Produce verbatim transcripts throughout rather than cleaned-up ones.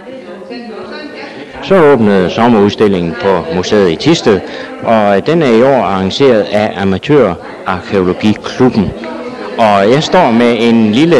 Så åbnede sommerudstillingen på museet i Thisted, og den er i år arrangeret af Amatørarkæologiklubben. Og jeg står med en lille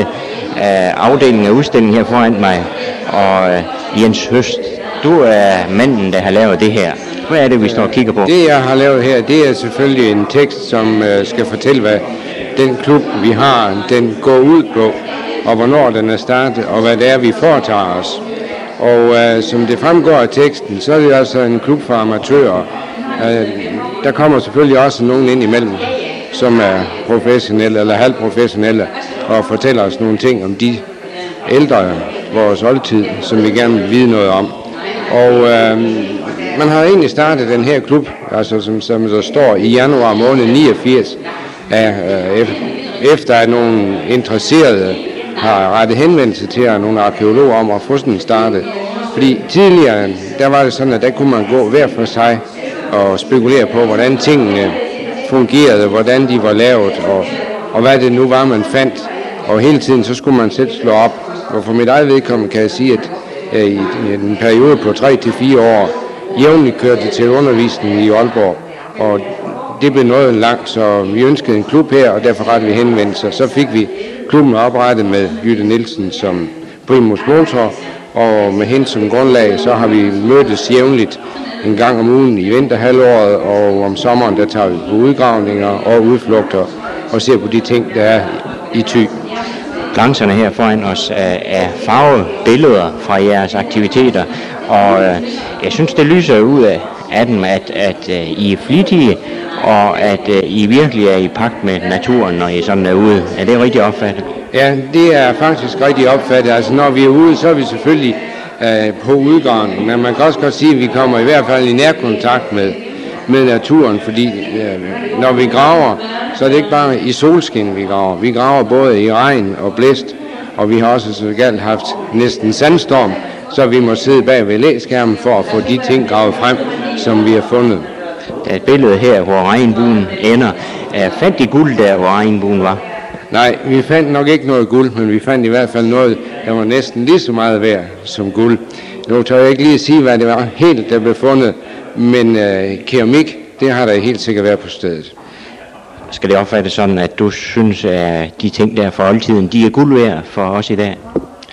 uh, afdeling af udstillingen her foran mig, og uh, Jens Høst, du er manden, der har lavet det her. Hvad er det, vi står og kigger på? Det, jeg har lavet her, det er selvfølgelig en tekst, som uh, skal fortælle, hvad den klub, vi har, den går ud på, og hvornår den er startet, og hvad det er, vi foretager os. Og uh, som det fremgår af teksten, så er det altså en klub for amatører. Uh, der kommer selvfølgelig også nogen ind imellem, som er professionelle eller halvprofessionelle, og fortæller os nogle ting om de ældre, vores oldtid, som vi gerne vil vide noget om. Og uh, man har egentlig startet den her klub, altså som, som der står i januar måned niogfirs, af, uh, efter at nogle interesserede har rettet henvendelse til nogle arkeologer om at få sådan startet. Fordi tidligere, der var det sådan, at der kunne man gå hver for sig og spekulere på, hvordan tingene fungerede, hvordan de var lavet, og, og hvad det nu var, man fandt. Og hele tiden, så skulle man selv slå op. Og for mit eget vedkommende kan jeg sige, at uh, i, i en periode på tre til fire år, jævnligt kørte til undervisning i Aalborg. Og det blev noget langt, så vi ønskede en klub her, og derfor rettede vi henvendelse. Så fik vi klubben oprettet med Jytte Nielsen som primus motor, og med hende som grundlag, så har vi mødtes jævnligt en gang om ugen i vinterhalvåret, og om sommeren, der tager vi på udgravninger og udflugter og ser på de ting, der er i Thy. Glanserne her foran os er farvebilleder fra jeres aktiviteter, og jeg synes, det lyser ud af, af dem, at, at I er flittige, og at I virkelig er i pagt med naturen, når I sådan er ude. Er det rigtigt opfattet? Ja, det er faktisk rigtigt opfattet. Altså, når vi er ude, så er vi selvfølgelig øh, på udgravning, men man kan også godt sige, at vi kommer i hvert fald i nærkontakt med, med naturen, fordi øh, når vi graver, så er det ikke bare i solskin, vi graver. Vi graver både i regn og blæst, og vi har også så galt haft næsten sandstorm, så vi må sidde bag ved læskærmen for at få de ting gravet frem, som vi har fundet. Der er et billede her, hvor regnbuen ender. Fandt I guld der, hvor regnbuen var? Nej, vi fandt nok ikke noget guld, men vi fandt i hvert fald noget, der var næsten lige så meget værd som guld. Nu tør jeg ikke lige at sige, hvad det var helt, der blev fundet, men øh, keramik, det har der helt sikkert været på stedet. Skal det opfattes sådan, at du synes, at de ting der fra oldtiden, de er guld værd for os i dag?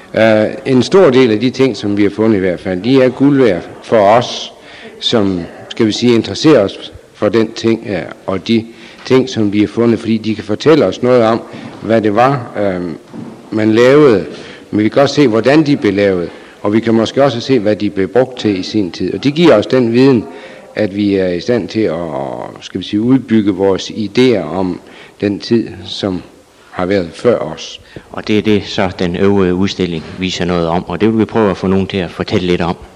Uh, en stor del af de ting, som vi har fundet i hvert fald, de er guld værd for os, som, skal vi sige, interesserer os for den ting her, og de ting, som vi har fundet, fordi de kan fortælle os noget om, hvad det var, øh, man lavede, men vi kan også se, hvordan de blev lavet, og vi kan måske også se, hvad de blev brugt til i sin tid. Og det giver os den viden, at vi er i stand til at, skal vi sige, udbygge vores idéer om den tid, som har været før os. Og det er det, så den øvrige udstilling viser noget om, og det vil vi prøve at få nogen til at fortælle lidt om.